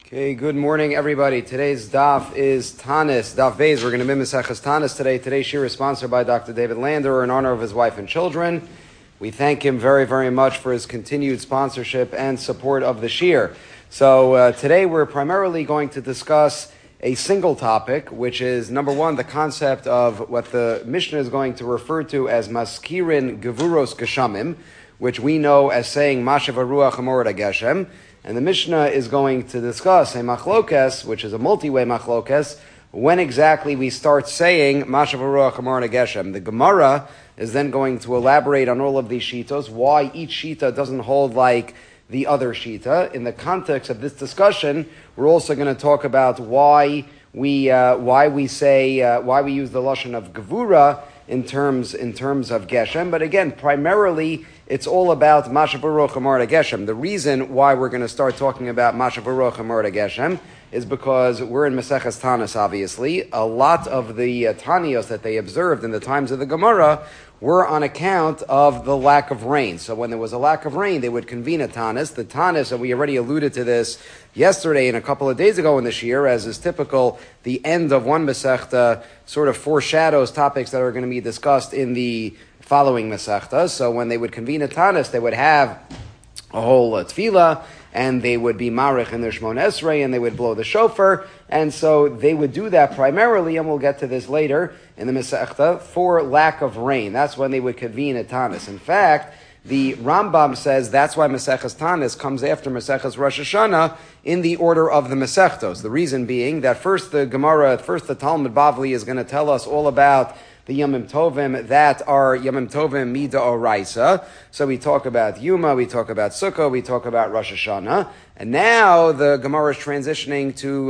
Okay, good morning, everybody. Today's daf is Tanis, daf Beis. We're going to be Maseches Tanis today. Today's shir is sponsored by Dr. David Lander in honor of his wife and children. We thank him very, very much for his continued sponsorship and support of the shir. So today we're primarily going to discuss a single topic, which is, number one, the concept of what the Mishnah is going to refer to as Maskirin Gevuros Geshamim, which we know as saying Mashav Ruach Amorad Geshem. And the Mishnah is going to discuss a machlokes, which is a multi-way machlokes, when exactly we start saying Mashav Ruach Amorad Geshem. The Gemara is then going to elaborate on all of these shitos, why each shita doesn't hold like the other shita. In the context of this discussion, we're also going to talk about why we use the lashon of gevura in terms of geshem. But again, primarily it's all about Mashav Ruach Amorad Geshem. The reason why we're going to start talking about Mashav Ruach Amorad Geshem is because we're in Maseches Tanis, obviously. A lot of the Tanios that they observed in the times of the Gemara were on account of the lack of rain. So when there was a lack of rain, they would convene a Tanis. The Tanis, and we already alluded to this yesterday and a couple of days ago in this year, as is typical, the end of one Masechta sort of foreshadows topics that are going to be discussed in the following Masechta. So when they would convene a Tanis, they would have a whole tefillah, and they would be marich in their Shmon Esrei, and they would blow the shofar, and so they would do that primarily, and we'll get to this later in the Masechta, for lack of rain. That's when they would convene a Tanis. In fact, the Rambam says that's why Maseches Tanis comes after Maseches Rosh Hashanah in the order of the Masechtos. The reason being that first the Talmud Bavli is going to tell us all about the Yomim Tovim that are Yomim Tovim Mida Oraisa. So we talk about Yuma, we talk about Sukkah, we talk about Rosh Hashanah. And now the Gemara is transitioning to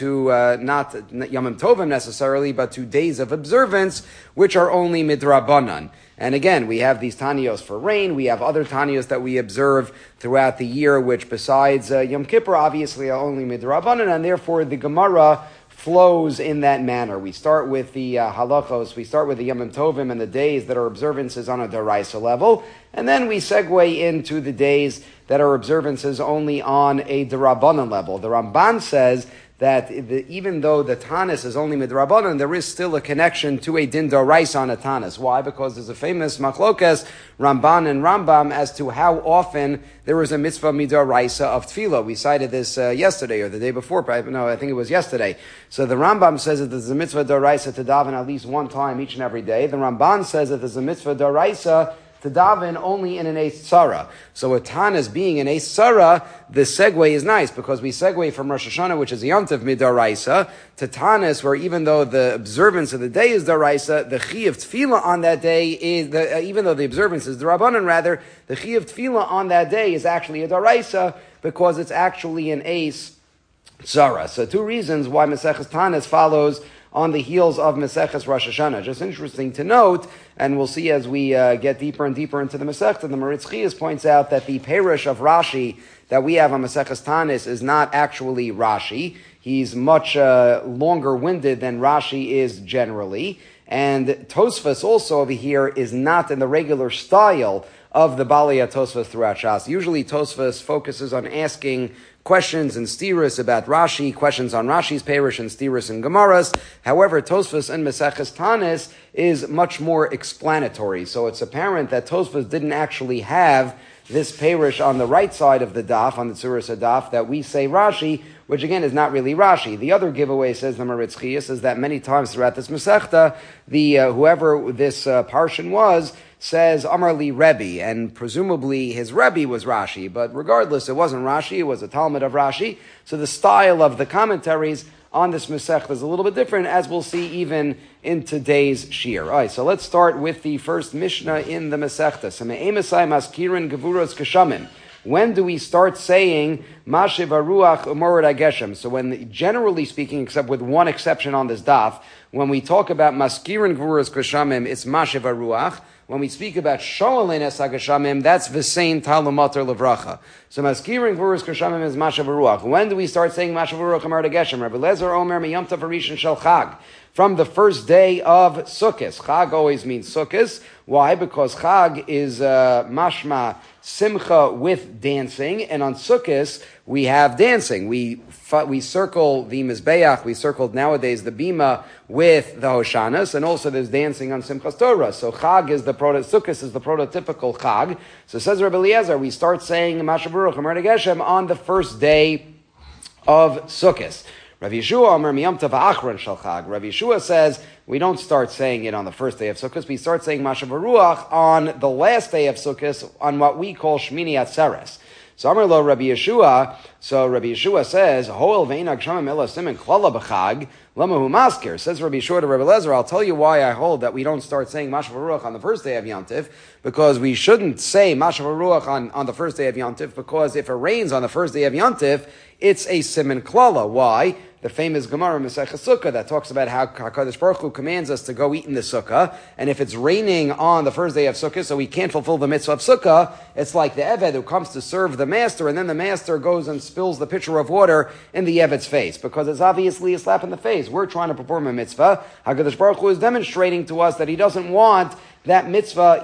not Yomim Tovim necessarily, but to days of observance, which are only Midrabanan. And again, we have these Tanios for rain, we have other Tanios that we observe throughout the year, which besides Yom Kippur, obviously are only Midrabanan, and therefore the Gemara flows in that manner. We start with the halachos, we start with the Yomim Tovim and the days that are observances on a Daraisa level, and then we segue into the days that are observances only on a Darabanan level. The Ramban says that even though the Tanis is only Midrabanan, there is still a connection to a Din Daraisa on a Tanis. Why? Because there's a famous machlokes, Ramban and Rambam, as to how often there is a mitzvah Midaraisa of Tefillah. We cited this yesterday or the day before. I think it was yesterday. So the Rambam says that there's a mitzvah Daraisa to daven at least one time each and every day. The Ramban says that there's a mitzvah Daraisa to daven only in an Eis Tzara. So a Tanis being an Eis Tzara, the segue is nice because we segue from Rosh Hashanah, which is a Yom Tov Midaraisa, to Tanis, where even though the observance of the day is Daraisa, the Chi of Tefillah on that day is, even though the observance is Darabanan rather, the Chi of Tefillah on that day is actually a Daraisa because it's actually an Eis Tzara. So two reasons why Maseches Tanis follows on the heels of Maseches Rosh Hashanah. Just interesting to note, and we'll see as we get deeper and deeper into the Masechta, the Maritz Chiyas points out that the Perush of Rashi that we have on Maseches Tanis is not actually Rashi. He's much longer-winded than Rashi is generally. And Tosfos also over here is not in the regular style of the Balei Tosfos throughout Shas. Usually Tosfos focuses on asking questions and stiras about Rashi, questions on Rashi's Perush and stiras and Gemaras. However, Tosfos and Maseches Tanis is much more explanatory. So it's apparent that Tosfos didn't actually have this Perush on the right side of the daf, on the Tzuras Daf, that we say Rashi, which again is not really Rashi. The other giveaway, says the Maritz Chiyas, is that many times throughout this Masechta, whoever this Parshan was, says Amar Li Rebbe, and presumably his Rebbe was Rashi, but regardless, it wasn't Rashi, it was a Talmud of Rashi. So the style of the commentaries on this Masechta is a little bit different, as we'll see even in today's Shir. All right, so let's start with the first Mishnah in the Masechta. Same'emasai maskirin gevuros geshamim. When do we start saying Mashiv Ruach Amorad Geshem? So when, generally speaking, except with one exception on this daf, when we talk about Maskirin Gevuros Geshamim, it's Mashiv Ruach. When we speak about Shoalin Es HaGeshamim, that's V'sein Talumater Levracha. So Maskirin Gevuros Geshamim is Mashiv Ruach. When do we start saying Mashiv Ruach Amorad Geshem? Rabbi Lezer Omer Miyom Tov Harishon Shel Chag. From the first day of Sukkot. Chag always means Sukkot. Why? Because Chag is mashma simcha with dancing, and on Sukkot we have dancing. We we circle the Mizbeach, we circled nowadays the Bima with the Hoshanas, and also there's dancing on Simchas Torah. So Chag is Sukkos is the prototypical Chag. So says Rabbi Eliezer, we start saying Mashav Baruch Amar Geshem on the first day of Sukkos. Rav Yeshua Amar Miyam Tov Achron Shel Chag. Rav Yeshua says we don't start saying it on the first day of Sukkot. We start saying Mashav Baruch on the last day of Sukkot on what we call Shmini Atzeres. So Amar Lo Rabbi Yeshua. So Rabbi Yeshua says Hoel Ve'inag Shamim Ela Simen Klala B'Chag Lamahu Maskir. Says Rabbi Yeshua to Rabbi Lezer, I'll tell you why I hold that we don't start saying Mashav Baruch on the first day of Yantiv, because we shouldn't say Mashav Baruch on the first day of Yantiv, because if it rains on the first day of Yantiv, it's a Simen Klala. Why? The famous Gemara Masechah Sukkah that talks about how HaKadosh Baruch Hu commands us to go eat in the Sukkah, and if it's raining on the first day of Sukkah, so we can't fulfill the mitzvah of Sukkah, it's like the Eved who comes to serve the master, and then the master goes and spills the pitcher of water in the Eved's face, because it's obviously a slap in the face. We're trying to perform a mitzvah. HaKadosh Baruch Hu is demonstrating to us that he doesn't want that mitzvah,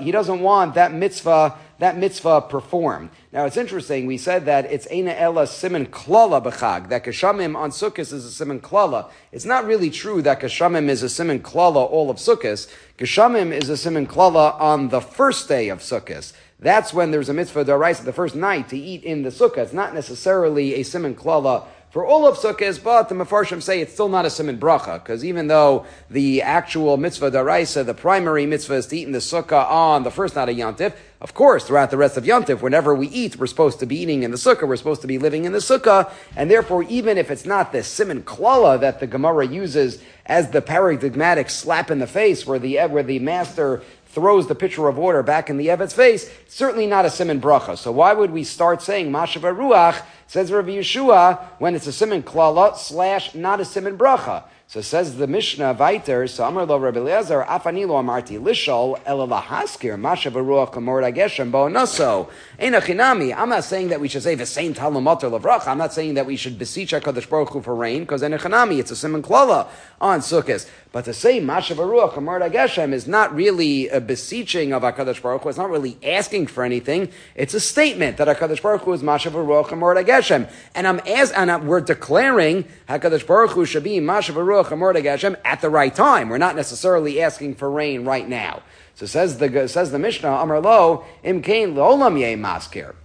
that mitzvah performed. Now it's interesting, we said that it's Eina Ela Simen Klala B'Chag, that Geshamim on Sukkot is a Simen Klala. It's not really true that Geshamim is a Simen Klala all of Sukkot. Geshamim is a Simen Klala on the first day of Sukkot. That's when there's a mitzvah d'oraisa the first night to eat in the Sukkah. It's not necessarily a Simen Klala for all of Sukkot, but the Mefarshim say it's still not a Simen Bracha, because even though the actual mitzvah d'oraisa, the primary mitzvah is to eat in the Sukkah on the first night of Yantiv, of course, throughout the rest of Yantiv, whenever we eat, we're supposed to be eating in the Sukkah, we're supposed to be living in the Sukkah, and therefore, even if it's not the Simen Klala that the Gemara uses as the paradigmatic slap in the face, where the master throws the pitcher of water back in the Eved's face, it's certainly not a Simen Bracha. So why would we start saying Mashav Ruach, says Rabbi Yeshua, when it's a Simen Klala / not a Simen Bracha? So says the Mishnah Viter, so Amar Lo Rabbi Eliezer, Afani Lo Amarti Lishol, Ela Lahaskir, Mashav Ruach Amor Geshem Bo Naso. Eina Chinami. I'm not saying that we should say V'sein Talmud Matar Lavracha. I'm not saying that we should beseech HaKadosh Baruch Hu for rain, because Eina Chinami, it's a Simen Klala on Sukkot. But to say Mashav Ruach Amor Geshem is not really a beseeching of HaKadosh Baruch Hu. It's not really asking for anything. It's a statement that HaKadosh Baruch Hu is Mashav Ruach Amor Geshem. And we're declaring HaKadosh Baruch Hu should be Mashav Ruach Amor Geshem at the right time. We're not necessarily asking for rain right now. So says the Mishnah, Amar Lo, Im Kain L'olam Yeh Maskir.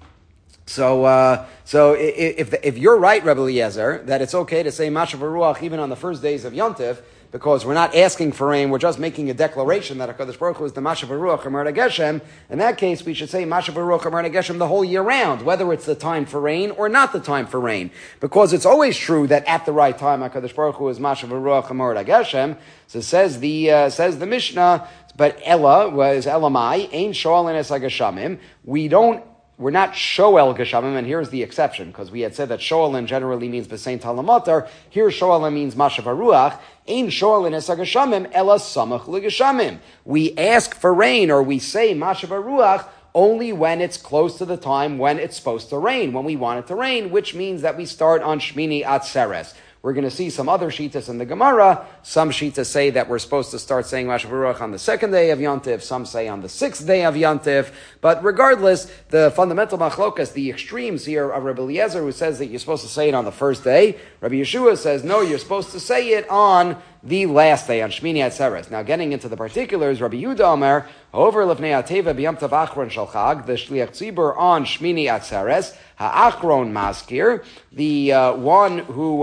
So if you're right, Rebbe Eliezer, that it's okay to say Mashav Ruach even on the first days of Yontif, because we're not asking for rain, we're just making a declaration that HaKadosh Baruch Hu is the Mashav Ruach Amar Geshem. In that case, we should say Mashav Ruach Amar Geshem the whole year round, whether it's the time for rain or not the time for rain. Because it's always true that at the right time, HaKadosh Baruch Hu is Mashav Ruach Amar Geshem. So says the Mishnah, but Ella was Elamai, Ein Shoal Enes HaGeshamim. We're not Shoel Geshamim, and here's the exception, because we had said that Shoel generally means B'sein Talamatar. Here Shoel means Mashav Ruach. Ein Shoel Enes HaGeshamim, Ella Samach L'Geshamim. We ask for rain, or we say Mashav Ruach, only when it's close to the time when it's supposed to rain, when we want it to rain, which means that we start on Shmini Atzeres. We're going to see some other shitas in the Gemara. Some shitas say that we're supposed to start saying Mashav Ruach on the second day of Yontif. Some say on the sixth day of Yontif. But regardless, the fundamental machlokas, the extremes here of Rabbi Eliezer, who says that you're supposed to say it on the first day. Rabbi Yeshua says, no, you're supposed to say it on the last day, on Shmini Atzeres. Now, getting into the particulars, Rabbi Yehuda Omer, over Lefnei Ateva b'Yom Tov Achron Shel Chag, the Shliach Tzibur on Shmini Atzeres, Ha'achron Maskir, the one who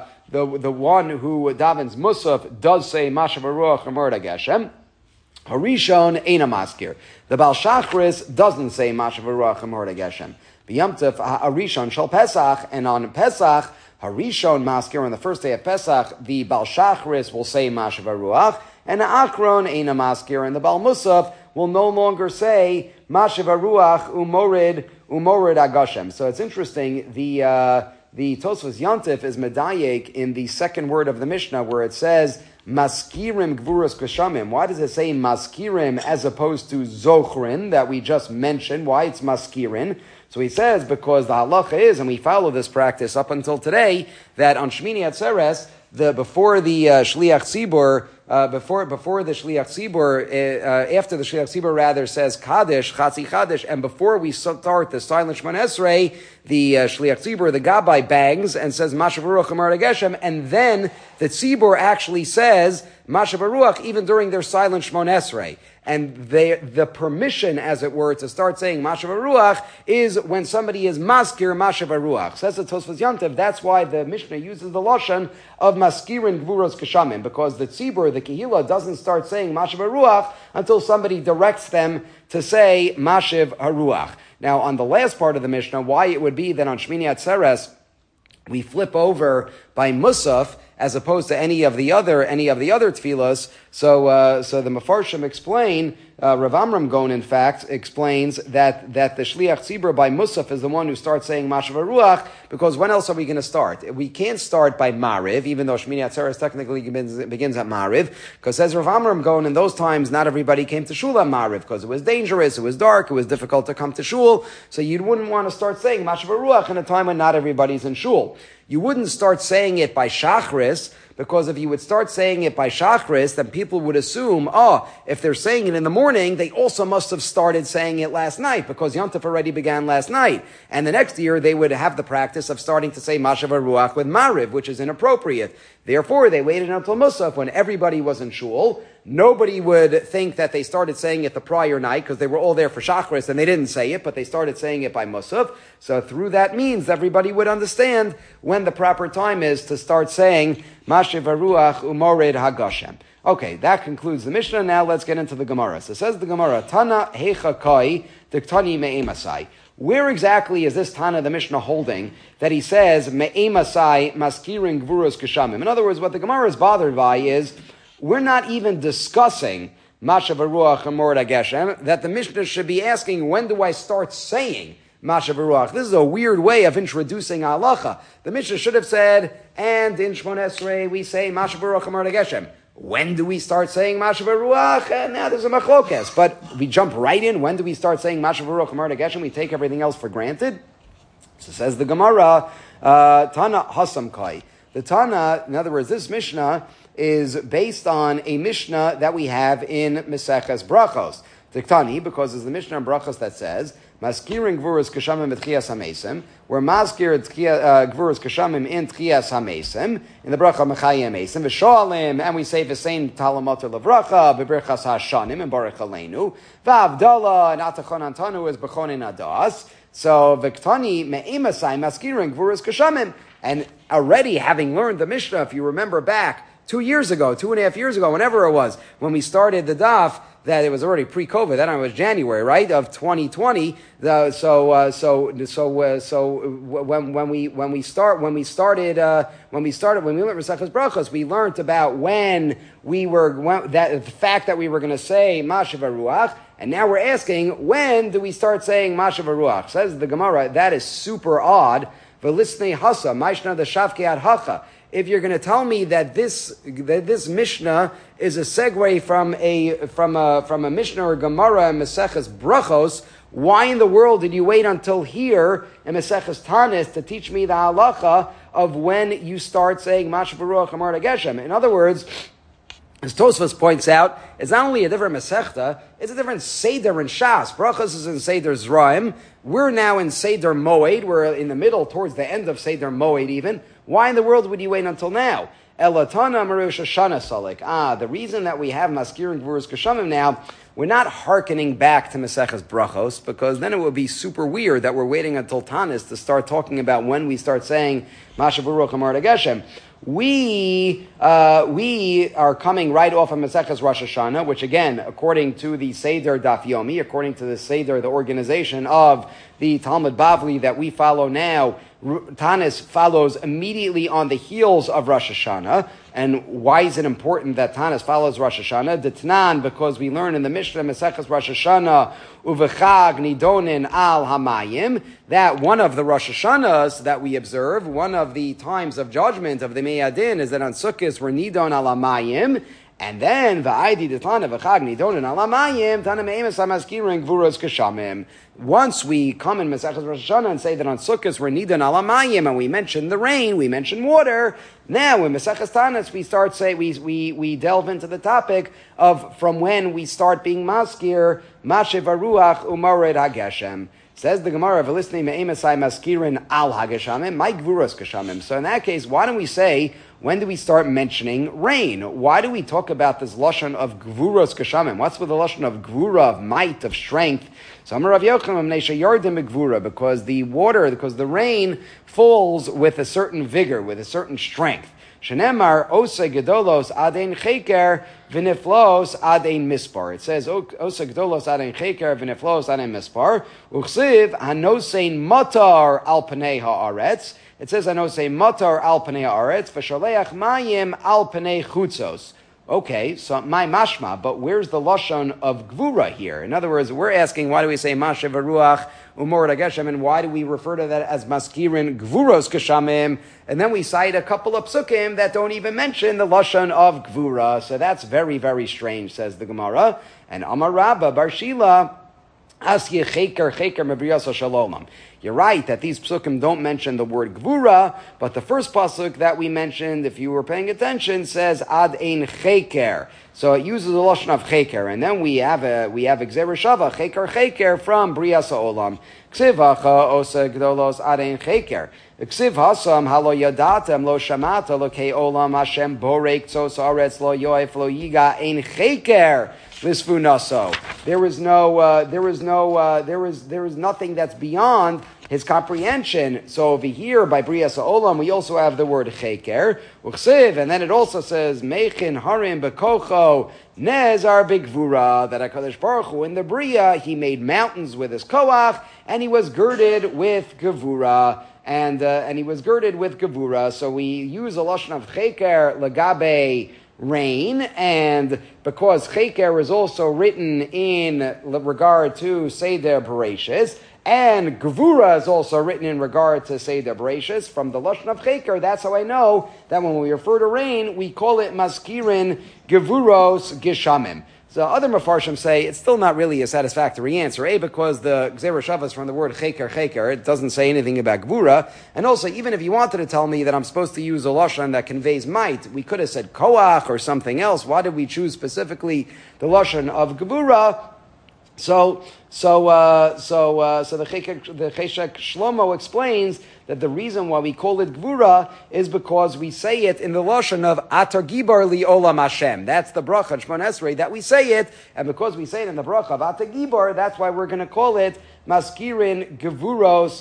davens Musaf does say Mashav Ruach Amar Geshem. Harishon Eina Maskir. The Baal Shachris doesn't say Mashav Ruach Amar Geshem. B'Yom Tov Harishon Shel Pesach, and on Pesach, Harishon Maskir, on the first day of Pesach, the Baal Shachris will say Mashav Ruach, and Achron Eina Maskir, and the Baal Musaf will no longer say Mashav Ruach Umorid Agashem. So it's interesting, the Tosfos Yantif is medayek in the second word of the Mishnah, where it says Maskirim Gvuras Geshamim. Why does it say Maskirim as opposed to Zochrin that we just mentioned? Why it's Maskirin? So he says, because the halacha is, and we follow this practice up until today, that on Shmini Atzeres, before the Shliach Tzibur, after the Shliach Tzibur rather says Kaddish, Chatzi Kaddish, and before we start the silent Shemon Esrei, the Shliach Tzibur, the Gabbai bangs and says Masha Baruch Amar Geshem, and then the Tzibur actually says Masha Baruch even during their silent Shemon Esrei. And the permission, as it were, to start saying Masha Baruch is when somebody is maskir Masha Baruch. Says the Tosfos Yantav, that's why the Mishnah uses the lashon of maskirin gvuros kashamim, because the tzibur, the kehila, doesn't start saying Masha Baruch until somebody directs them to say Mashiv Haruach. Now, on the last part of the Mishnah, why it would be that on Shmini Atzeres we flip over by Musaf as opposed to any of the other tefillas. So the Mefarshim explain, Rav Amram Gon, in fact, explains that the Shliach Tzibur by Musaf is the one who starts saying Mashav Ruach, because when else are we going to start? We can't start by Mariv, even though Shmini Atzeres technically begins at Mariv, because says Rav Amram Gon, in those times not everybody came to shul at Mariv, because it was dangerous, it was dark, it was difficult to come to shul, so you wouldn't want to start saying Mashav Ruach in a time when not everybody's in shul. You wouldn't start saying it by Shachris, because if you would start saying it by Shachris, then people would assume, if they're saying it in the morning, they also must have started saying it last night, because Yom Tov already began last night. And the next year, they would have the practice of starting to say Mashav Ruach with Mariv, which is inappropriate. Therefore, they waited until Musaf, when everybody was in shul. Nobody would think that they started saying it the prior night, because they were all there for Shachris, and they didn't say it, but they started saying it by Musaf. So through that means, everybody would understand when the proper time is to start saying Mashiv Haruach Umored Hagashem. Okay, that concludes the Mishnah. Now let's get into the Gemara. So says the Gemara, Tana Hecha Kai Diktani Me'emasai. Where exactly is this Tana, the Mishnah, holding that he says Me'emasai Maskirin Gvuros Kashamim? In other words, what the Gemara is bothered by is we're not even discussing Mashav Haruach Umored Hagashem, that the Mishnah should be asking, when do I start saying Masha Baruch? This is a weird way of introducing halacha. The Mishnah should have said, and in Shmon Esrei we say Masha Baruch Amar Geshem. When do we start saying Masha Baruch? And now there's a machlokes. But we jump right in. When do we start saying Masha Baruch Amar Geshem? We take everything else for granted. So says the Gemara, Tana Hasam Kai. The Tana, in other words, this Mishnah is based on a Mishnah that we have in Meseches Brachos. Tiktani, because it's the Mishnah in Brachos that says, Maskirin Gvuros Kashamim Tchias HaMesim. We're Maskir Gvuros Kashamim in Tchias HaMesim, in the Bracha Mechayim Mesim, V'shoalim, and we say the same Talamater Lavracha, Beberchas HaShanim, and Baruch Aleinu, V'avdallah, and Atachon Antanu is Bechonin Adas. So, V'ktani Me'emasai Maskirin Gvuros Kashamim. And already having learned the Mishnah, if you remember back, 2 years ago, 2.5 years ago, whenever it was, when we started the daf, that it was already pre-COVID. That time it was January, right, of 2020. When we went Mesechus Brachos, we learned about the fact that we were going to say Mashav Ruach, and now we're asking, when do we start saying Mashav Ruach? Says the Gemara, that is super odd. V'lisnei hasa, maishna the shavke ad hacha. If you're going to tell me that this Mishnah is a segue from a Mishnah or Gemara in Meseches Brachos, why in the world did you wait until here in Meseches Tanis to teach me the halacha of when you start saying Mashav Baruch Amar Geshem? In other words, as Tosfos points out, it's not only a different Masechta, it's a different Seder in Shas. Brachos is in Seder Zraim. We're now in Seder Moed. We're in the middle, towards the end of Seder Moed even. Why in the world would you wait until now? Elatana Marush Shana Salik. The reason that we have Maskir and Gvuros Kashamim now, we're not hearkening back to Meseches Brachos, because then it would be super weird that we're waiting until Tanis to start talking about when we start saying Mashav Baruch Amar Geshem. We are coming right off of Meseches Rosh Hashanah, which again, according to the Seder Daf Yomi, according to the Seder, the organization of the Talmud Bavli that we follow now, Tanis follows immediately on the heels of Rosh Hashanah. And why is it important that Tanis follows Rosh Hashanah? D'Tnan, because we learn in the Mishnah Meseches Rosh Hashanah, Uvechag Nidonin Al Hamayim, that one of the Rosh Hashanahs that we observe, one of the times of judgment of the Meyadin, is that on Sukkot we're Nidon Al Hamayim, And then va'idi detana v'chag nidonin alamayim tana me'emes hamaskirin gvuros kashamim. Once we come in Masechus Rosh Hashanah and say that on Sukkot we're nidan alamayim and we mention the rain, we mention water. Now in Masechus Tanis we delve into the topic of from when we start being maskir mashiv haruach umared hageshem. Says the Gemara, "V'lisnei me'emasai maskirin al hageshamim, my gvuros kashamim." So in that case, why don't we say, when do we start mentioning rain? Why do we talk about this lashon of gvuros kashamim? What's with the lashon of gvura, of might, of strength? So Amar Rav Yochanan Amnesha Yardim Gvura, because the rain falls with a certain vigor, with a certain strength. Shenemar Osa Gedolos Adein Cheker V'niflos Adein Mispar. It says Osa Gedolos Adein Cheker V'niflos Adein Mispar. Uchsiv Hanosein Matar Al Panei Haaretz. It says Hanosein Matar Al Panei Haaretz V'Shaleach Mayim Al Panei Chutzos. Okay, so my mashma, but where's the lashon of gvura here? In other words, we're asking, why do we say mashiv haruach umor hageshem, and why do we refer to that as maskirin gvuros kashamim? And then we cite a couple of psukim that don't even mention the lashon of gvura. So that's very, very strange, says the Gemara. And Amar Rabba Bar Shila, Asye cheker mebriyas shalomam. You're right that these psukim don't mention the word gvura, but the first pasuk that we mentioned, if you were paying attention, says ad ein cheker. So it uses the lashon of cheker, and then we have gzeira shava cheker from briyas ha'olam. Ksiv hacha osa gdolos ad ein cheker. Ksiv hasam halo yadatem lo shamata lo ke olam Hashem borek tzos aretz lo yoef lo yiga ein cheker. There is nothing that's beyond his comprehension. So over here by Briyas Ha'olam we also have the word cheker, uchsiv, and then it also says mechin harim bekocho nezar bigvura, that HaKadosh Baruch Hu in the Bria he made mountains with his koach and he was girded with gevura. And he was girded with gevura. So we use a lashon of cheker lagabe rain, and because cheker is also written in regard to Seder Bereshis, and gevura is also written in regard to Seder Bereshis, from the lashon of cheker, that's how I know that when we refer to rain, we call it maskirin gevuros geshamim. So other mafarshim say it's still not really a satisfactory answer. A, because the gzeira shava is from the word cheker, it doesn't say anything about gvura. And also, even if you wanted to tell me that I'm supposed to use a lashon that conveys might, we could have said koach or something else. Why did we choose specifically the lashon of gvura? So the Cheshek Shlomo explains that the reason why we call it gvura is because we say it in the lashon of Atar Gibar Li Olam Hashem. That's the bracha Shmon Esrei that we say it, and because we say it in the bracha of Atar Gibar, that's why we're going to call it Maskirin Gevuros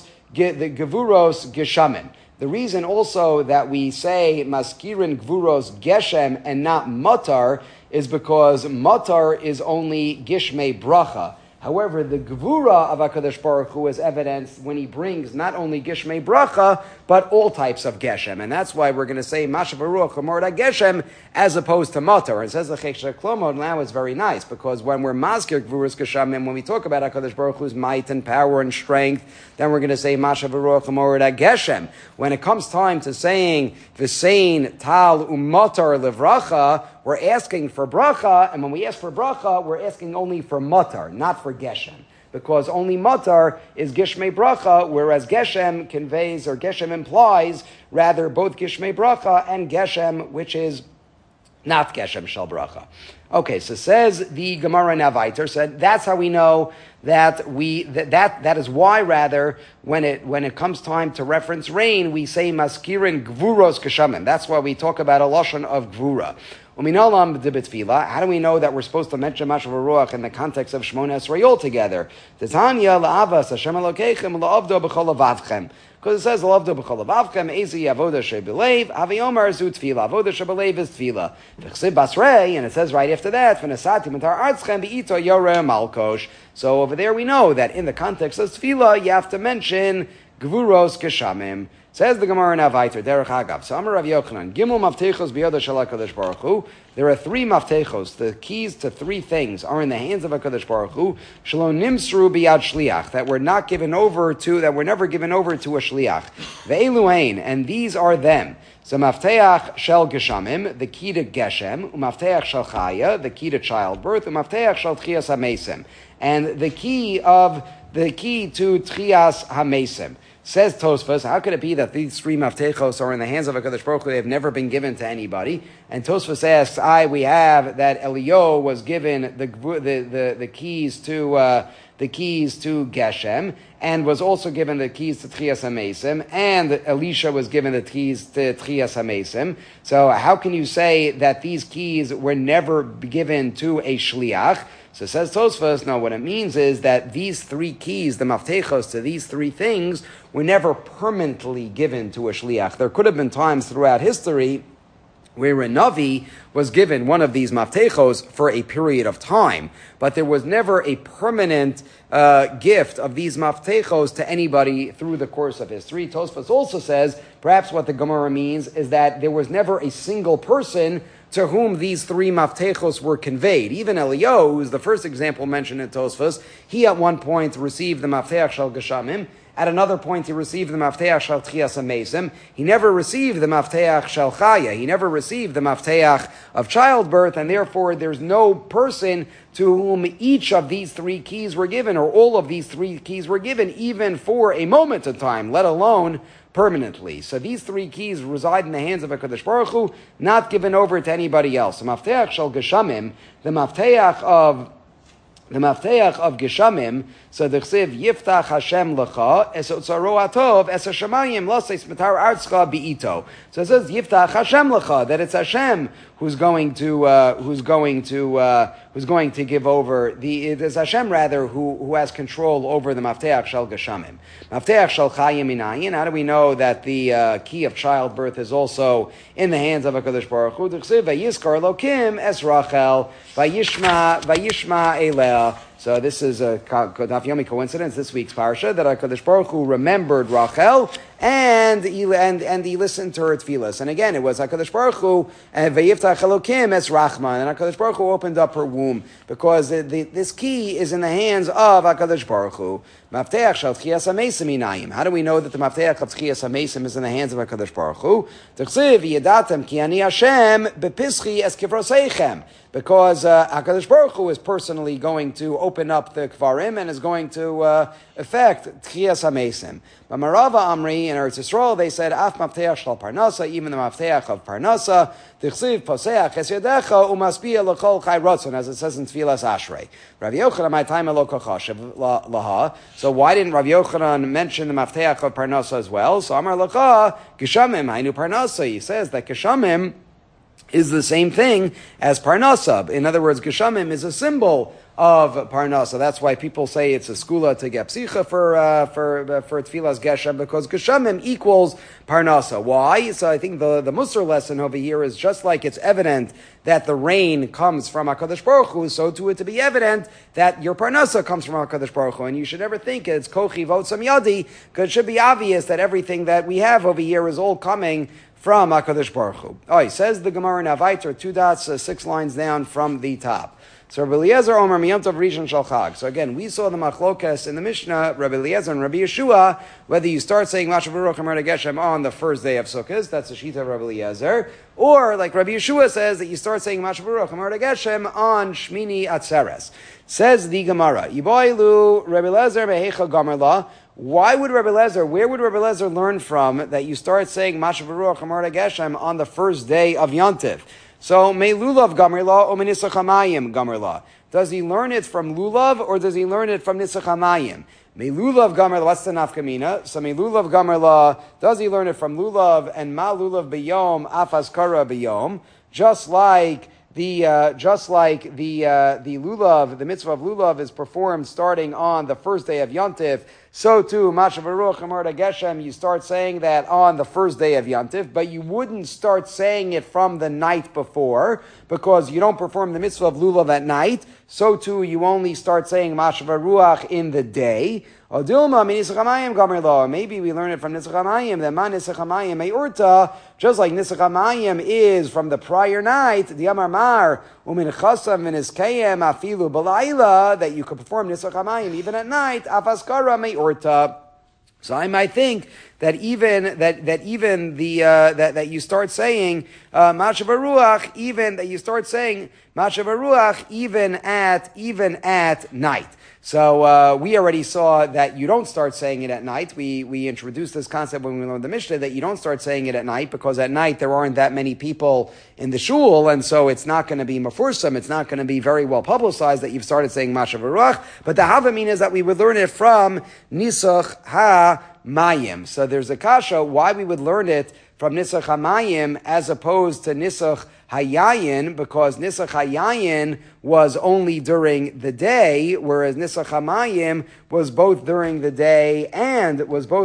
Geshamin. The reason also that we say Maskirin Gvuros Geshem and not Matar is because Matar is only Gishmei Bracha. However, the Gevura of HaKadosh Baruch Hu is evidenced when he brings not only Gishmei Bracha, but all types of Geshem. And that's why we're going to say Mashav Haruach Hamorda Geshem as opposed to Matar. And says the Cheshek Shlomo, now it's very nice, because when we're Maskir Gevuras Geshamim, when we talk about HaKadosh Baruch Hu's might and power and strength, then we're going to say Mashav Haruach Hamorda Geshem. When it comes time to saying V'sein Tal Umatar Levracha, we're asking for bracha, and when we ask for bracha, we're asking only for matar, not for geshem. Because only matar is gishmei bracha, whereas geshem conveys, or geshem implies, rather both gishmei bracha and geshem, which is not geshem shel bracha. Okay, so says the Gemara Navaiter, said that's how we know that that is why rather when it comes time to reference rain, we say maskirin gvuros kashamim. That's why we talk about a lashon of gvura. How do we know that we're supposed to mention Mashav Haruach in the context of Shmona Esrei altogether? Titania la'avas Hashem Elokeichem la'avdo b'chol avavchem. Because it says la'avdo b'chol avavchem ezi avoda shebelev aviyomar zu tefila. Avoda shebelev is tefila. V'chsib basrei, and it says right after that v'nesati mitar artzchem b'ito yoreh malkosh. So over there we know that in the context of tefila you have to mention gvuros keshamim. Says the Gemara in Avaiter, Derech Agav. So Amar Rav Yochanan, Gimel Maftechos B'Yoda Shel HaKadosh Baruch Hu. There are 3 Maftechos. The keys to 3 things are in the hands of HaKadosh Baruch Hu. Shelo Nimsru B'Yad Shliach. That were never given over to a Shliach. Ve'elu Ein. And these are them. So Mafteach Shel Geshamim, the key to Geshem. Umafteach Shel Chaya, the key to childbirth. Umafteach Shel Tchias HaMesim. And the key to Tchias HaMesim. Says Tosfos, how could it be that these 3 maftechos are in the hands of HaKadosh Baruch Hu? They have never been given to anybody. And Tosfos asks, we have that Eliyahu was given the keys to Geshem, and was also given the keys to Tchias HaMesim, and Elisha was given the keys to Tchias HaMesim. So how can you say that these keys were never given to a Shliach? So says Tosfos, no, what it means is that these 3 keys, the maftechos to these 3 things, were never permanently given to a shliach. There could have been times throughout history where a Navi was given one of these maftechos for a period of time, but there was never a permanent gift of these maftechos to anybody through the course of history. Tosfos also says, perhaps what the Gemara means is that there was never a single person to whom these 3 maftechos were conveyed. Even Eliyahu, who is the first example mentioned in Tosfos, he at one point received the maftech shel Geshamim. At another point, he received the maftech shel Tchias HaMesim. He never received the maftech shel Chaya. He never received the maftech of childbirth, and therefore there's no person to whom each of these 3 keys were given, or all of these 3 keys were given, even for a moment of time, let alone permanently. So these 3 keys reside in the hands of HaKadosh Baruch Hu, not given over to anybody else. The maftech shel Geshamim, the maftech of Geshamim, so the Chsiv Yiftach Hashem Lecha, Es Otzaro Atov, Es Hashemayim, Loseis Matar Artzcha Bi'ito. So it says Yiftach Hashem Lecha, that it's Hashem who's going to give over it is Hashem rather who has control over the Maftech Shel Geshamim. Maftech Shel Chayim Inayin. How do we know that the key of childbirth is also in the hands of HaKadosh Baruch Hu? The Chsiv Vayiskar Elokim Es Rachel Vayishma Eleh. So this is a Daf Yomi coincidence, this week's parsha, that HaKadosh Baruch Hu remembered Rachel and he listened to her tefillas. And again, it was HaKadosh Baruch Hu, Vayiftach Elokim Es Rachman, and HaKadosh Baruch Hu opened up her womb, because this key is in the hands of HaKadosh Baruch Hu. Mafteach Shel Tchias HaMesim Inayim. How do we know that the Mafteach of Tchias HaMesim is in the hands of HaKadosh Baruch Hu? T'chsiv Yedatem Ki Ani Hashem Bepischi Es Kivroseichem. Because HaKadosh Baruch Hu is personally going to open up the Kvarim and is going to affect Tchias HaMesim. But Marava Amri in Eretz Yisrael, they said, Af Mafteach Shel Parnasa, even the Mafteach of Parnasa, T'chsiv Poseach Es Yadecha Umaspia L'chol Chai Ratzon, as it says in Tfilas Ashrei. Rav Yochanan, my time Elo Kochashev Laha. So why didn't Rav Yochanan mention the Mafteach of Parnasa as well? So Amar Lacha, Geshamim, Hainu Parnasa. He says that Geshamim is the same thing as Parnasa. In other words, Geshamim is a symbol of Parnasa. That's why people say it's a skula to get psicha for Tfilas Geshem, because Geshamim equals Parnasa. Why? So I think the Musar lesson over here is just like it's evident that the rain comes from HaKadosh Baruch Hu, so to it to be evident that your Parnasa comes from HaKadosh Baruch Hu, and you should never think it's Kochi Votzam Yadi, because it should be obvious that everything that we have over here is all coming from HaKadosh Baruch Hu. Oh, he says the Gemara in Avaiter, 2 dots, 6 lines down from the top. So Rabbi Eliezer Omer Miyom Tov Rishon Shel Chag. So again, we saw the machlokas in the Mishnah, Rabbi Eliezer and Rabbi Yeshua, whether you start saying Mashav Baruch Amar Geshem on the first day of Sukkot, that's the Shita of Rabbi Eliezer, or like Rabbi Yeshua says that you start saying Mashav Baruch Amar Geshem on Shmini Atzeres. Says the Gemara, Yiboilu Rabbi Eliezer Behecha Gomer La. Where would Rabbi Eliezer learn from that you start saying Mashav Baruch Amar Geshem on the first day of Yontiv? So, may lulav gamerla or nisach hamayim gamerla. Does he learn it from lulav or does he learn it from nisach hamayim? May lulav gamerla, what's the nafkamina? So, may lulav gamerla, does he learn it from lulav and ma lulav biyom afas kara biyom? Just like the lulav, the mitzvah of lulav is performed starting on the first day of Yontif. So too, Mashav Amar Geshem, you start saying that on the first day of Yantiv, but you wouldn't start saying it from the night before, because you don't perform the mitzvah of lulav at night. So too, you only start saying Mashav Ruach in the day. Maybe we learn it from Nisach HaMayim, that Ma Nisach HaMayim Me'urta, just like Nisach HaMayim is from the prior night, the Amar Mar, Umin Chasam V'Niskayim Afilu B'Layla, that you could perform Nisach HaMayim even at night, Afaskara Me'urta. So I might think that even that you start saying Mashav Ruach, even that you start saying Mashav Ruach even at night. So we already saw that you don't start saying it at night. We introduced this concept when we learned the Mishnah that you don't start saying it at night because at night there aren't that many people in the shul, and so it's not going to be mafursam. It's not going to be very well publicized that you've started saying Mashav Ruach. But the Havamina is that we would learn it from Nisach HaMayim. So there's a kasha why we would learn it from Nisach HaMayim as opposed to Nisach Hayayin, because Nisach Hayayin was only during the day, whereas Nisach HaMayim was both during the day and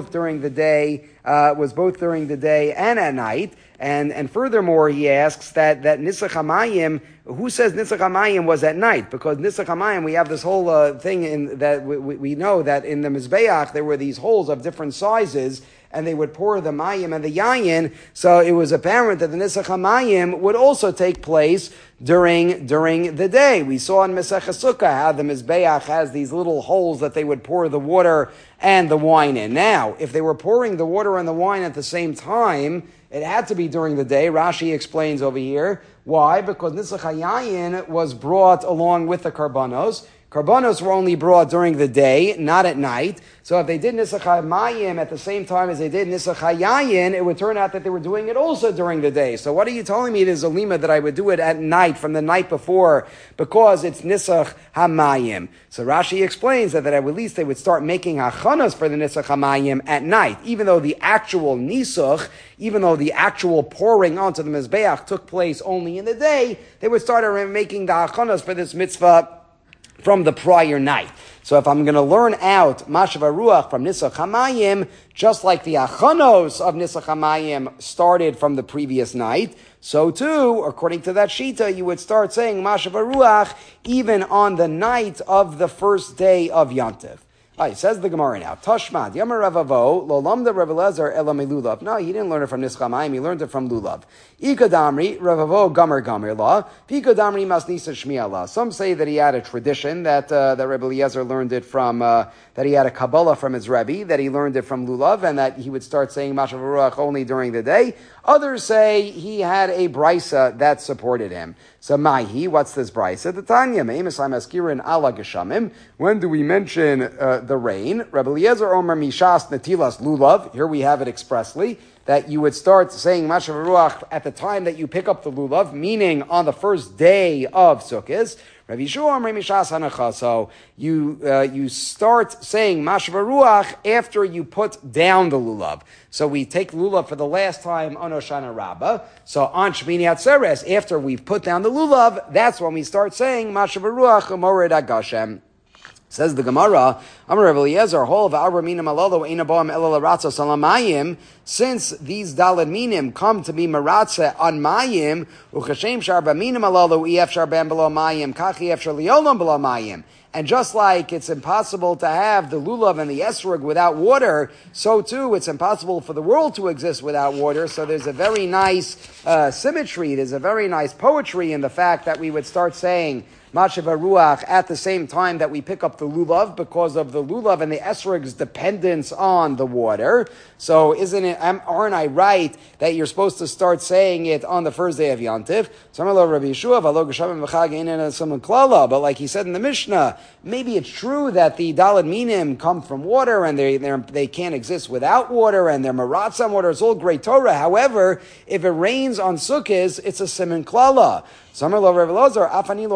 at night. And furthermore, he asks that Nisach HaMayim, who says Nisach HaMayim was at night? Because Nisach HaMayim, we have this whole thing in that we know that in the Mizbeach there were these holes of different sizes, and they would pour the mayim and the yayin, so it was apparent that the Nisach HaMayim would also take place during the day. We saw in Maseches Sukkah how the Mizbeach has these little holes that they would pour the water and the wine in. Now, if they were pouring the water and the wine at the same time, it had to be during the day. Rashi explains over here. Why? Because Nisach HaYayin was brought along with the Karbanos. Karbanos were only brought during the day, not at night. So if they did Nisach HaMayim at the same time as they did Nisach HaYayin, it would turn out that they were doing it also during the day. So what are you telling me, there's a lima that I would do it at night, from the night before, because it's Nisach HaMayim? So Rashi explains that at least they would start making hachanas for the Nisach HaMayim at night, even though the actual Nisuch, even though the actual pouring onto the Mizbeach took place only in the day, they would start making the hachanas for this mitzvah from the prior night. So if I'm going to learn out Mashav Ruach from Nisach HaMayim, just like the achanos of Nisach HaMayim started from the previous night, so too, according to that Shita, you would start saying Mashav Ruach even on the night of the first day of Yantiv. Says the Gemara now. Tashmad, Yamar Ravavo, Lo Lamda Rav Elazar Ela Melulav. No, he didn't learn it from Nisach HaMayim, he learned it from Lulav. Ikadamri, Ravavo Gamer La, Pikadamri Mas Nisa Shmiya La. Some say that he had a tradition, that Rabbi Eliezer learned it from, that he had a Kabbalah from his Rebbe, that he learned it from Lulav, and that he would start saying Mashav Ruach only during the day. Others say he had a brisa that supported him. So Mahi, what's this brisa? The Tanya, Me'emisai Maskirin Ala Geshamim. When do we mention the rain? Rabbi Eliezer Omer Mishas Natilas Lulav. Here we have it expressly, that you would start saying Mashav Ruach at the time that you pick up the Lulav, meaning on the first day of Sukkot. Rabbi Yeshua Omer Mishas Hanacha. So you start saying Mashav Ruach after you put down the Lulav. So we take Lulav for the last time on Hoshana Rabbah. So on Shmini Atzeres, after we've put down the Lulav, that's when we start saying Mashav Ruach Mored Agashem. Says the Gemara, Amar Rav Eliezer, Hol v'arba minim alalo eina boam ela l'ratza salamayim. Since these dalad minim come to be maratza on mayim, uchashem sharba minim alalo efshar ben below mayim, kachi efshar liolam below mayim. And just like it's impossible to have the lulav and the esrog without water, so too it's impossible for the world to exist without water. So there's a very nice symmetry, there's a very nice poetry in the fact that we would start saying Mashav Ruach at the same time that we pick up the lulav, because of the lulav and the esrog's dependence on the water. So aren't I right that you're supposed to start saying it on the first day of Yantiv? But like he said in the Mishnah, maybe it's true that the dalad minim come from water and they can't exist without water, and they're maratz on water. It's all great Torah. However, if it rains on Sukkot, it's a siman klala. Samarlo Rav Elazar, Afanilo Amarti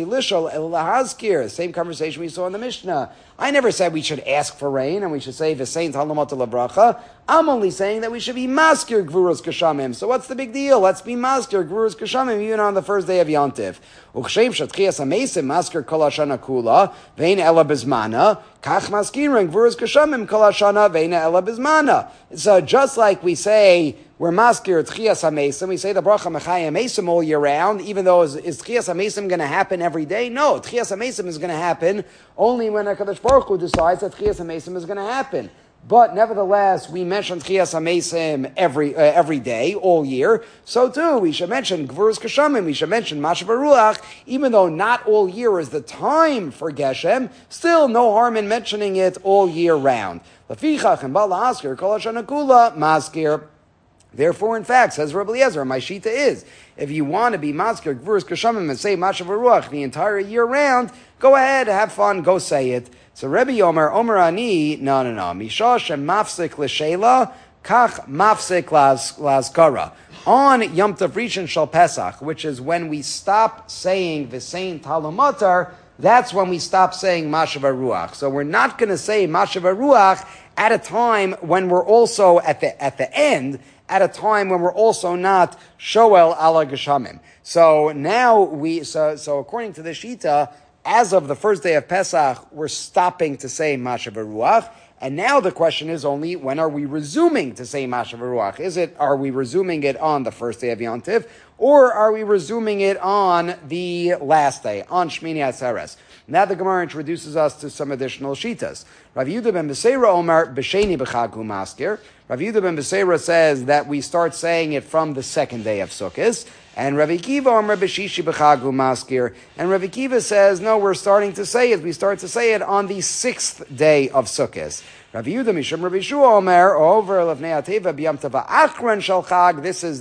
lishol el lahazkir. Same conversation we saw in the Mishnah. I never said we should ask for rain and we should say v'sein talamot lebracha. I'm only saying that we should be maskir gvuros kashamim. So what's the big deal? Let's be maskir gvuros kashamim even on the first day of Yontif. Uchshem shatchias hamesim maskir kol hashana kula vein ela bezmana kach maskirin gvuros kashamim kol hashana vein ela bezmana. So just like we say we're maskir tchias hamesim, we say the bracha mechayim hamesim all year round, even though is tchias hamesim going to happen every day? No, tchias hamesim is going to happen only when HaKadosh Baruch Hu decides that tchias hamesim is going to happen. But nevertheless, we mention Tchias HaMesim every day, all year. So too, we should mention Gvurus Kashamim, we should mention Mashav HaRuach, even though not all year is the time for Geshem, still no harm in mentioning it all year round. Lefichach and Bala Askir, Kol HaShana Kula, Maskir. Therefore, in fact, says Rabbi Eliezer, my shita is, if you want to be maskir gvuros kashamim and say mashav haruach the entire year round, go ahead, have fun, go say it. So Rabbi Omer Ani, no, misha shem mafsik l'sheila, kach mafsik lazkara. On Yom Tov Rishon Shel Pesach, which is when we stop saying v'sein talumatar, that's when we stop saying mashav haruach. So we're not going to say mashav haruach at a time when we're also at the end, at a time when we're also not shoel ala geshamim. So now so according to the Shita, as of the first day of Pesach, we're stopping to say Mashav HaRuach, and now the question is only when are we resuming to say Mashav HaRuach? Are we resuming it on the first day of Yontif, or are we resuming it on the last day, on Shmini Atzeres? Now the Gemara introduces us to some additional shitas. Rav Yehuda ben Beseira Omar b'sheni b'chag hu maskir. Rav Yehuda ben Beseira says that we start saying it from the second day of Sukkot. And Rav Akiva Omar b'shishi b'chag hu maskir. And Rav Akiva says, no, we start to say it on the sixth day of Sukkot. Rav Yehuda mishum Rav Yeshua Omer over lefnei ateva b'yam tava achron shel chag. This is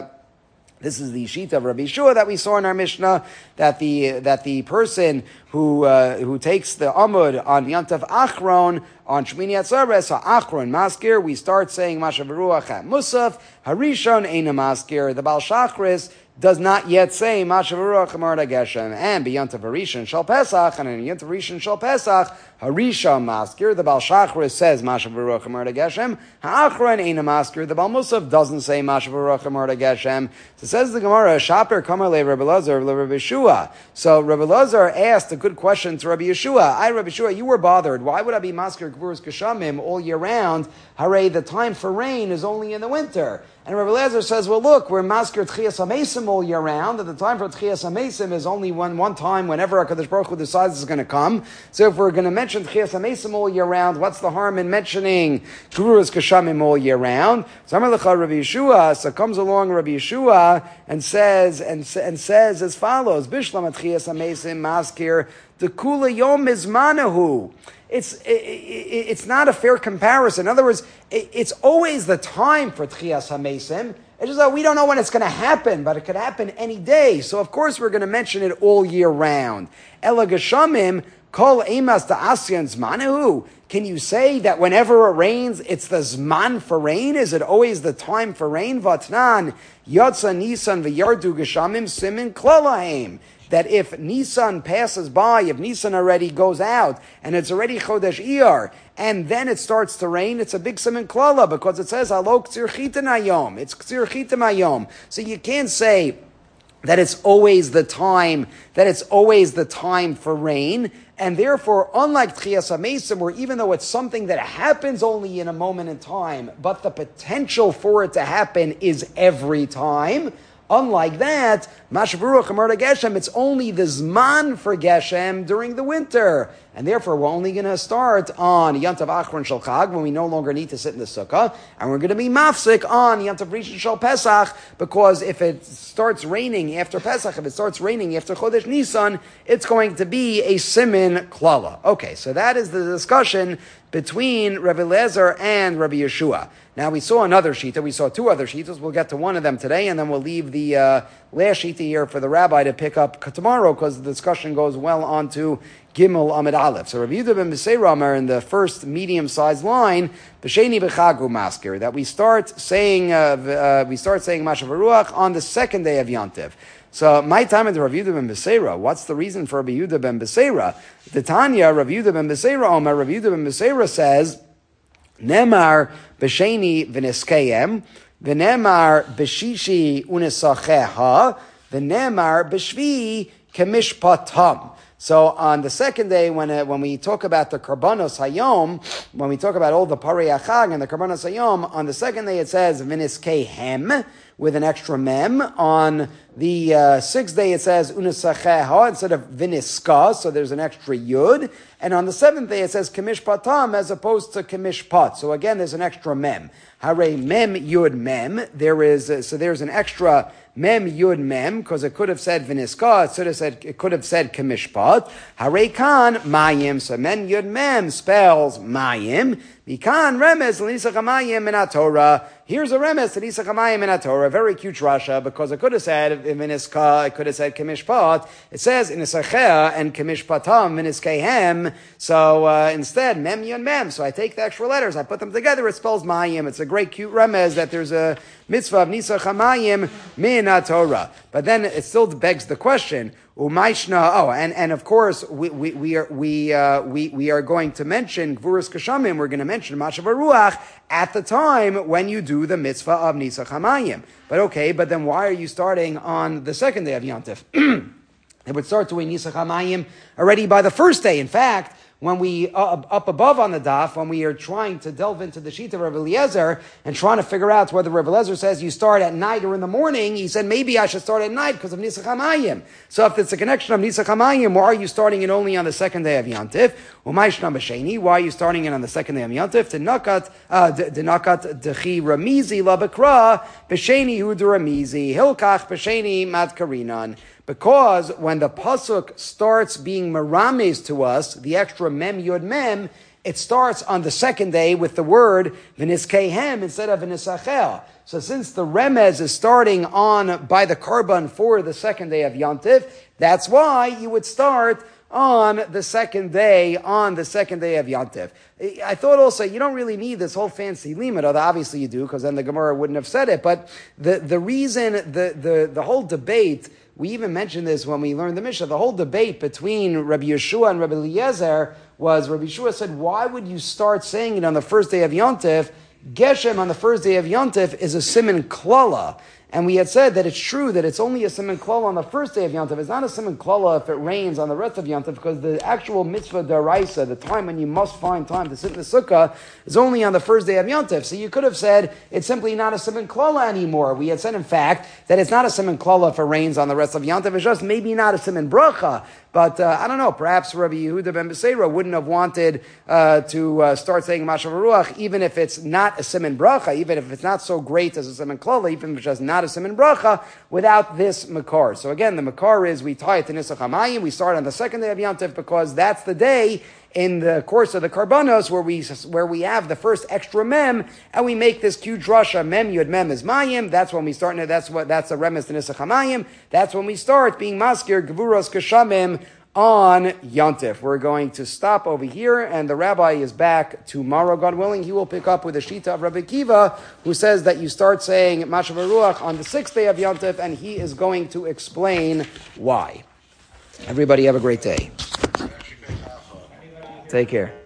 the sheet of Rabbi Yeshua that we saw in our Mishnah, that the person who takes the Amud on Yantav Achron, on Shmini Atzeres, Achron Maskir, we start saying Mashav HaRuach at Musaf, Harishon Eina Maskir, the Baal Shachris does not yet say Mashav HaRuach Amar Geshem, and B'Yantav Harishon Shal Pesach, and in Yantav Harishon Shal Pesach, Harishon Maskir, the Baal Shachris says Mashav HaRuach Amar Geshem, Ha'achron Eina Maskir, the Baal Musaf doesn't say Mashav HaRuach Amar Geshem. So says the Gemara, Shaper Kamar Le Rabbi Lazar Le Rabbi Yeshua. So Rabbi Lazar asked a good question to Rabbi Yeshua. Rabbi Yeshua, you were bothered. Why would I be Maskir Gvuros Kashamim all year round? Hooray, the time for rain is only in the winter. And Rabbi Eliezer says, well, look, we're Maskir Tchias HaMesim all year round, and the time for Tchias HaMesim is only one time whenever HaKadosh Baruch Hu decides it's going to come. So if we're going to mention Tchias HaMesim all year round, what's the harm in mentioning Gvuros Kashamim all year round? So Amar Lecha Rabbi Yeshua, so comes along Rabbi Yeshua and says as follows, Bishlam Tchias HaMesim Maskir, the Kula Yom Mizmanahu. It's not a fair comparison. In other words, it's always the time for Tchias HaMesim. It's just that we don't know when it's going to happen, but it could happen any day. So of course we're going to mention it all year round. Ela Geshamim Kol Emas Da'asyan Zmanahu. Can you say that whenever it rains, it's the Zman for rain? Is it always the time for rain? Vatnan Yatsa Nisan V'Yardu Geshamim Simin Klalaim. That if Nisan passes by, if Nisan already goes out, and it's already Chodesh Iyar, and then it starts to rain, it's a big siman klala, because it says, Halo K'tzir Chitin Hayom. It's K'tzir Chitin Hayom. So you can't say that it's always the time for rain, and therefore, unlike Tchias HaMesim, where even though it's something that happens only in a moment in time, but the potential for it to happen is every time, unlike that, Mashav HaRuach Amar Geshem, it's only the Zman for Geshem during the winter. And therefore, we're only going to start on Yantav Achron Shel Chag, when we no longer need to sit in the sukkah, and we're going to be mafsik on Yantav Rishon Shel Pesach, because if it starts raining after Pesach, if it starts raining after Chodesh Nisan, it's going to be a simin klala. Okay, so that is the discussion between Rabbi Eliezer and Rabbi Yeshua. Now we saw another shita. We saw two other shitas. We'll get to one of them today, and then we'll leave the last shita here for the rabbi to pick up tomorrow, because the discussion goes well on to Gimel Amid Aleph. So Rabbi Yehuda ben Beseira Amar in the first medium-sized line, B'sheni b'chagu maskir, that we start saying Mashav Haruach on the second day of Yantiv. So my time at Rabbi Yehuda ben Beseira, what's the reason for Rabbi Yehuda ben Beseira? The Tanya, Rabbi Yehuda ben Beseira Omer, Rabbi Yehuda ben Beseira says, Nemar b'sheni v'neskayem, v'nemar b'shishi unesacheha, v'nemar b'shvi kemishpatam. So on the second day, when we talk about the Karbanos Hayom, when we talk about all the Parei Achag and the Karbanos Hayom, on the second day it says v'niskeihem with an extra mem. On the sixth day it says unesacheha instead of v'niska, so there's an extra yud. And on the seventh day it says kemishpatam as opposed to kemishpat. So again, there's an extra mem. Hare mem yud mem. There's an extra mem yud mem, because it could have said v'niska, it could have said kamishpat. Hare kan mayim. So mem yud mem spells mayim. Mikan remez l'nisach hamayim min haTorah. Here's a remez to nisach hamayim min haTorah. Very cute rasha, because it could have said v'niska, it could have said kamishpat. It says nisacheh and kamishpatam v'niskeihem. So instead mem yud mem. So I take the extra letters, I put them together. It spells mayim. It's a great cute remez that there's a mitzvah of nisach hamayim min haTorah. But then it still begs the question, and of course we are going to mention Gvuras Kashamim. We're going to mention Mashav Haruach at the time when you do the mitzvah of nisach hamayim. But then why are you starting on the second day of Yantif? It would start doing nisach hamayim already by the first day. In fact, when we, up above on the daf, when we are trying to delve into the sheet of Rabbi Eliezer and trying to figure out whether Rabbi Eliezer says you start at night or in the morning, he said maybe I should start at night because of Nisach HaMayim. So if it's a connection of Nisach HaMayim, why are you starting it only on the second day of Yantif? Why are you starting it on the second day of Yantif? Denakat dechi ramizi la bekra, b'sheni hu ramizi, hilkach b'sheni mat karinan. Because when the pasuk starts being merames to us, the extra mem yud mem, it starts on the second day with the word v'niskeihem instead of v'nisachel. So since the remez is starting on by the karban for the second day of Yantif, that's why you would start on the second day of Yantif. I thought also you don't really need this whole fancy limit, although obviously you do, because then the Gemara wouldn't have said it. But the reason, the whole debate, we even mentioned this when we learned the Mishnah, the whole debate between Rabbi Yeshua and Rabbi Eliezer was, Rabbi Yeshua said, why would you start saying it on the first day of Yantif? Geshem on the first day of Yantif is a siman klala. And we had said that it's true that it's only a siman klala on the first day of Yantif. It's not a siman klala if it rains on the rest of Yantif, because the actual mitzvah daraisa, the time when you must find time to sit in the sukkah, is only on the first day of Yantif. So you could have said it's simply not a siman klala anymore. We had said, in fact, that it's not a siman klala if it rains on the rest of Yantif. It's just maybe not a siman bracha. But I don't know, perhaps Rabbi Yehuda ben Beseira wouldn't have wanted to start saying Mashav Haruach, even if it's not a siman bracha, even if it's not so great as a siman klala, even if it's just not a siman bracha, without this makar. So again, the makar is we tie it to Nisach HaMayim, we start on the second day of Yantif, because that's the day in the course of the Karbanos where we have the first extra mem, and we make this cute drasha, mem yud mem is mayim. That's when we start. That's a remes to Nisach HaMayim. That's when we start being maskir Gvuras Kashamim on Yantif. We're going to stop over here, and the rabbi is back tomorrow, God willing. He will pick up with the shita of Rabbi Kiva, who says that you start saying Mashav Haruach on the sixth day of Yantif, and he is going to explain why. Everybody have a great day. Take care.